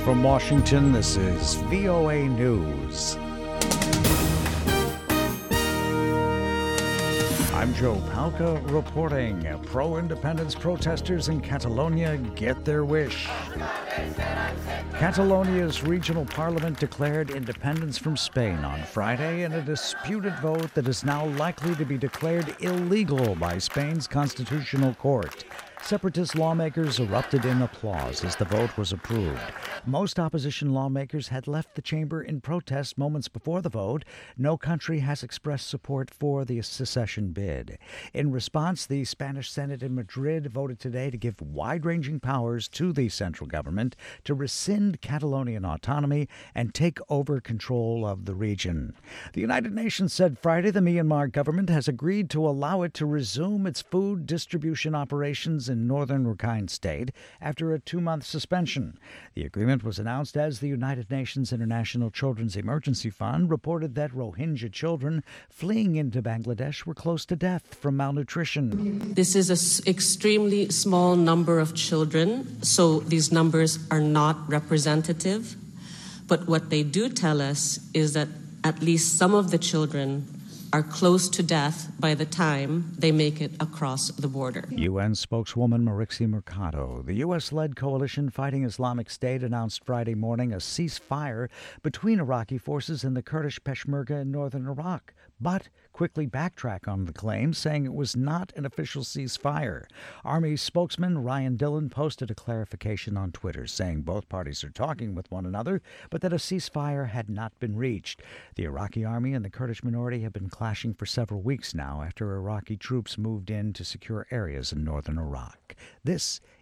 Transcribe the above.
From Washington, this is VOA News. I'm Joe Palca reporting. Pro-independence protesters in Catalonia get their wish. Catalonia's regional parliament declared independence from Spain on Friday in a disputed vote that is now likely to be declared illegal by Spain's constitutional court. Separatist lawmakers erupted in applause as the vote was approved. Most opposition lawmakers had left the chamber in protest moments before the vote. No country has expressed support for the secession bid. In response, the Spanish Senate in Madrid voted today to give wide-ranging powers to the central government to rescind Catalonian autonomy and take over control of the region. The United Nations said Friday the Myanmar government has agreed to allow it to resume its food distribution operations in northern Rakhine State after a 2-month suspension. The agreement was announced as the United Nations International Children's Emergency Fund reported that Rohingya children fleeing into Bangladesh were close to death from malnutrition. This is an extremely small number of children, so these numbers are not representative. But what they do tell us is that at least some of the children are close to death by the time they make it across the border. UN spokeswoman Marixie Mercado. The U.S.-led coalition fighting Islamic State announced Friday morning a ceasefire between Iraqi forces and the Kurdish Peshmerga in northern Iraq, but quickly backtracked on the claim, saying it was not an official ceasefire. Army spokesman Ryan Dillon posted a clarification on Twitter, saying both parties are talking with one another, but that a ceasefire had not been reached. The Iraqi army and the Kurdish minority have been clashing for several weeks now after Iraqi troops moved in to secure areas in northern Iraq. This